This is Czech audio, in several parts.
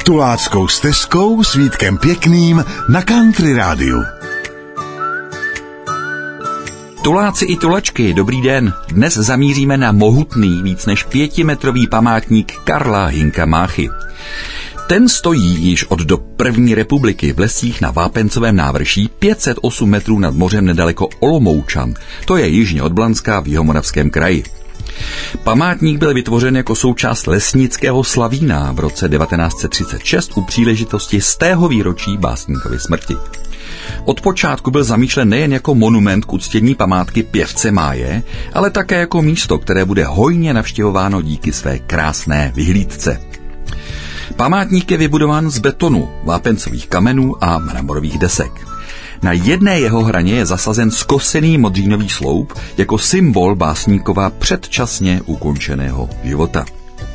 Tuláckou stezkou s Vítkem Pěkným na Country Rádiu. Tuláci i tulačky, dobrý den. Dnes zamíříme na mohutný, víc než 5metrový památník Karla Hynka Máchy. Ten stojí již od dob první republiky v lesích na Vápencovém návrší 508 metrů nad mořem nedaleko Olomoučan. To je jižně od Blanska v Jihomoravském kraji. Památník byl vytvořen jako součást lesnického slavína v roce 1936 u příležitosti 100. výročí básníkovy smrti. Od počátku byl zamýšlen nejen jako monument k uctění památky pěvce Máje, ale také jako místo, které bude hojně navštěvováno díky své krásné vyhlídce. Památník je vybudován z betonu, vápencových kamenů a mramorových desek. Na jedné jeho hraně je zasazen skosený modřínový sloup jako symbol básníkova předčasně ukončeného života.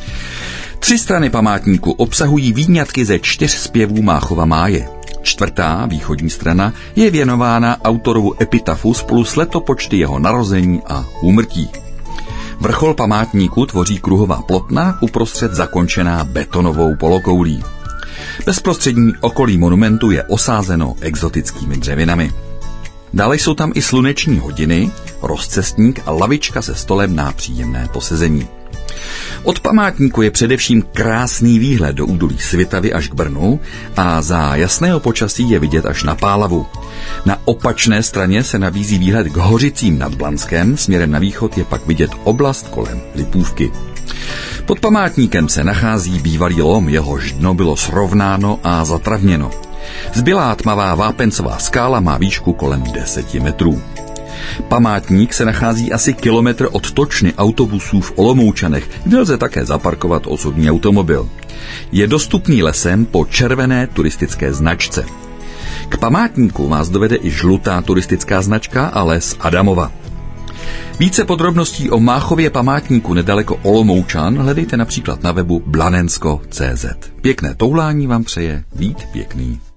3 strany památníku obsahují výňatky ze 4 zpěvů Máchova Máje. 4., východní strana, je věnována autorovu epitafu spolu s letopočty jeho narození a úmrtí. Vrchol památníku tvoří kruhová plotna, uprostřed zakončená betonovou polokoulí. Bezprostřední okolí monumentu je osázeno exotickými dřevinami. Dále jsou tam i sluneční hodiny, rozcestník a lavička se stolem na příjemné posezení. Od památníku je především krásný výhled do údolí Svitavy až k Brnu a za jasného počasí je vidět až na Pálavu. Na opačné straně se nabízí výhled k Hořicím nad Blanskem, směrem na východ je pak vidět oblast kolem Lipůvky. Pod památníkem se nachází bývalý lom, jehož dno bylo srovnáno a zatravněno. Zbylá tmavá vápencová skála má výšku kolem 10 metrů. Památník se nachází asi kilometr od točny autobusů v Olomoučanech, kde lze také zaparkovat osobní automobil. Je dostupný lesem po červené turistické značce. K památníku vás dovede i žlutá turistická značka a les Adamova. Více podrobností o Máchově památníku nedaleko Olomoučan hledejte například na webu blanensko.cz. Pěkné toulání vám přeje Vít Pěkný.